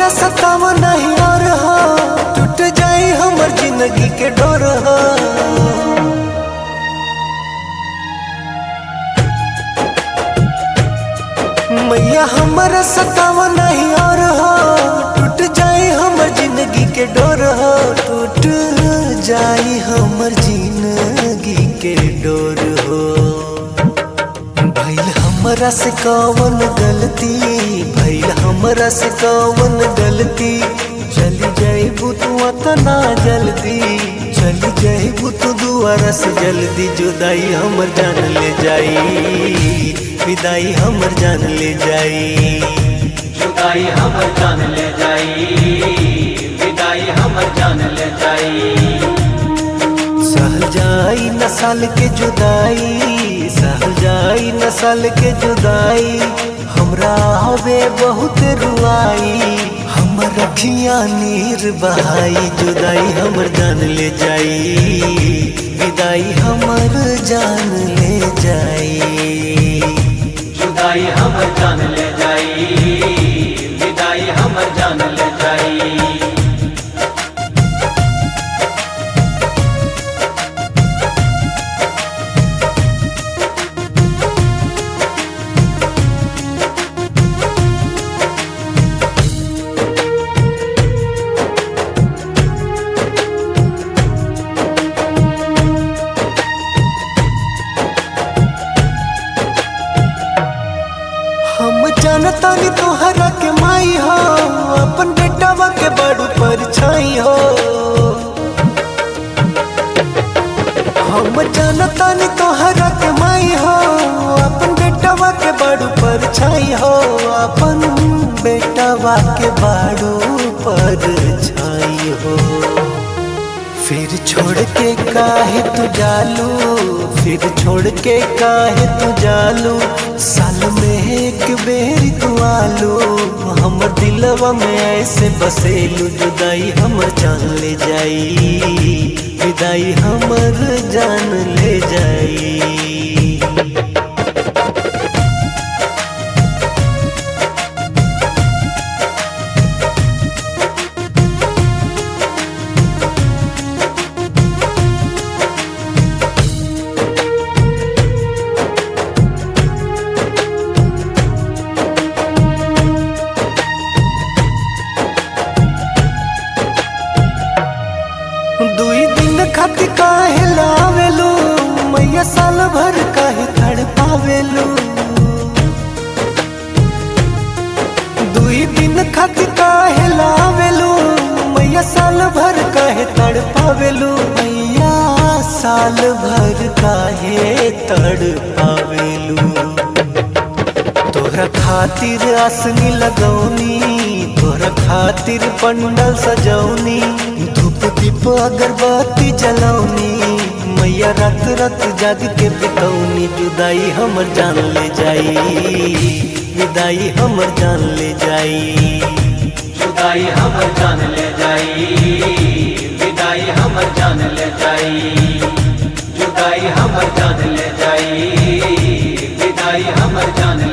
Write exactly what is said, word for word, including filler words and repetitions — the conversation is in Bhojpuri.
हमरा सताव नहीं और हो, टूट जाई हमर जिंदगी के डोर हो। मैया हमरा सताव नहीं और हो, टूट जाई हमर जिंदगी के डोर हो। टूट जाई हमर जिंदगी के डोर हो। भइल हमरा से कौन गलती, भइल हमरा से कौन गलती। चली जाइबू तू अतना जल्दी, चली जाइबू तू दुआरा से जल्दी। जुदाई हमर जान ले जाई, विदाई हमर जान ले जाई। जुदाई हमर जान ले जाई, विदाई हमर जान ले जाई। सहल जाई न साल के जुदाई, सहल जाई न साल के जुदाई। हमरा हवे बहुत रुआई, हमर अखियां नीर बहाई। जुदाई हमर जान ले जाई, विदाई हमर जान ले जाई। जुदाई हमर जान ले जाई, विदाई हमर जान ले जाई। हम जानतानी तोहरा के माई हो, अपन बेटावा के बड़ू परछाई हो। हम जानतानी तोहरा के माई हो, अपन बेटावा के बड़ू परछाई हो। अपन बेटावा के बड़ू परछाई हो। फिर छोड़ के काहे तू जालू, फिर छोड़ के काहे तू जालू। साल में एक बेर तू आलू, हमर दिलवा में ऐसे बसेलू। जुदाई हमर जान ले जाई, विदाई हमर जान ले जाई। दुई दिन खातिर काहे लावेलू, मैया साल भर काहे तड़पावेलू। दुई दिन खातिर काहे लावेलू, मैया साल भर काहे तड़पावेलू। मैया साल भर काहे तड़पावेलू। तोहरा खातिर आसनी लगौनी, तोहरा खातिर पंडल सजौनी। धूप दीप अगरबत्ती जलौनी, मैया रात रात जाग के बितौनी। जुदाई हमर जान ले जाई, विदाई हमर जान ले जाई। जुदाई हमर जान ले जाई, विदाई हमर जान ले जाई। जुदाई हमर जान ले जाई, विदाई हमर जान